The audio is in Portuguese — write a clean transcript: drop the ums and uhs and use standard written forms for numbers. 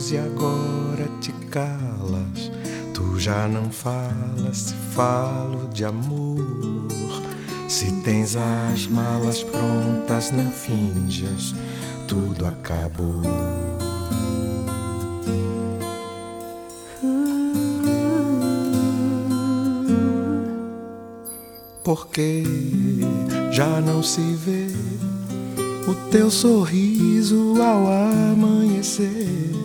beijos e agora te calas. Tu já não falas, se falo de amor. Se tens as malas prontas, não finjas, tudo acabou. Porque já não se vê o teu sorriso ao amanhecer.